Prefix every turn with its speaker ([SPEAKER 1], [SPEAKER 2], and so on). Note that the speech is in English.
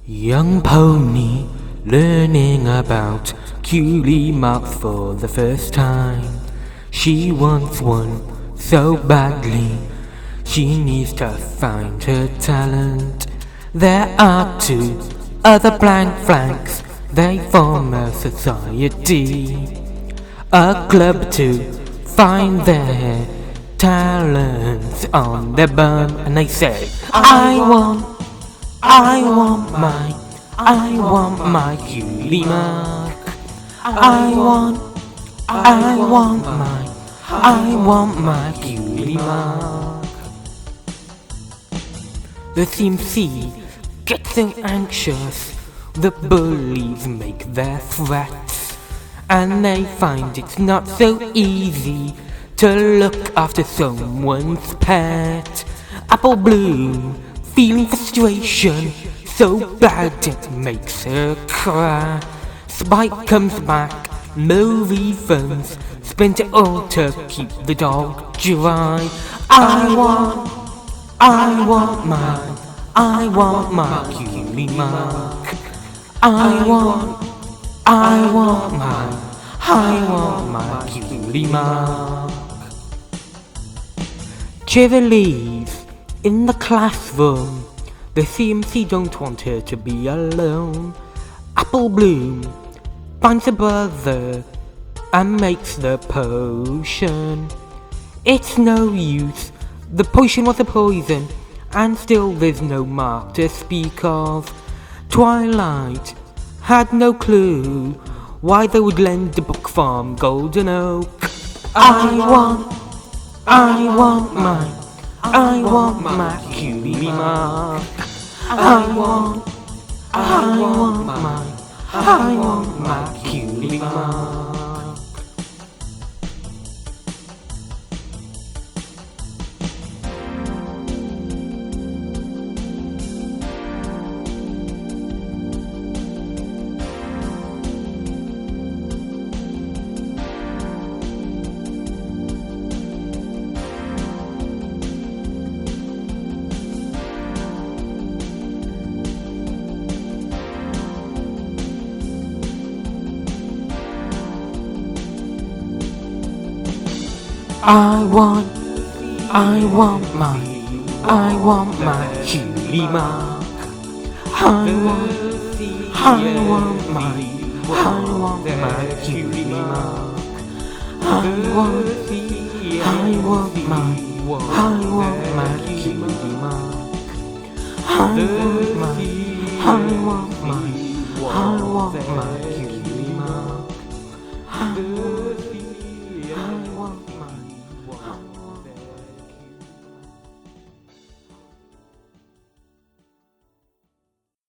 [SPEAKER 1] Young pony learning about cutie marks for the first time. She wants one so badly. She needs to find her talent. There are two other blank flanks. They form a society, a club to find their talents on their bum. And they say, I want my cutie mark. I want my cutie mark. The CMC gets so anxious. The bullies make their threats, and they find it's not so easy to look after someone's pet. Apple Bloom feeling frustration so bad it makes her cry. Spike comes back, no refunds, spent it all to keep the dog dry. I want my cutie mark. I want my cutie mark. Cheerileaf in the classroom, the CMC don't want her to be alone. Apple Bloom finds a brother and makes the potion. It's no use, the potion was a poison, and still there's no mark to speak of. Twilight had no clue why they would lend the book from Golden Oak. I want my cutie mark. I want my cutie mark. I want my cutie mark. I want my cutie mark. I want my cutie mark. I want my cutie mark.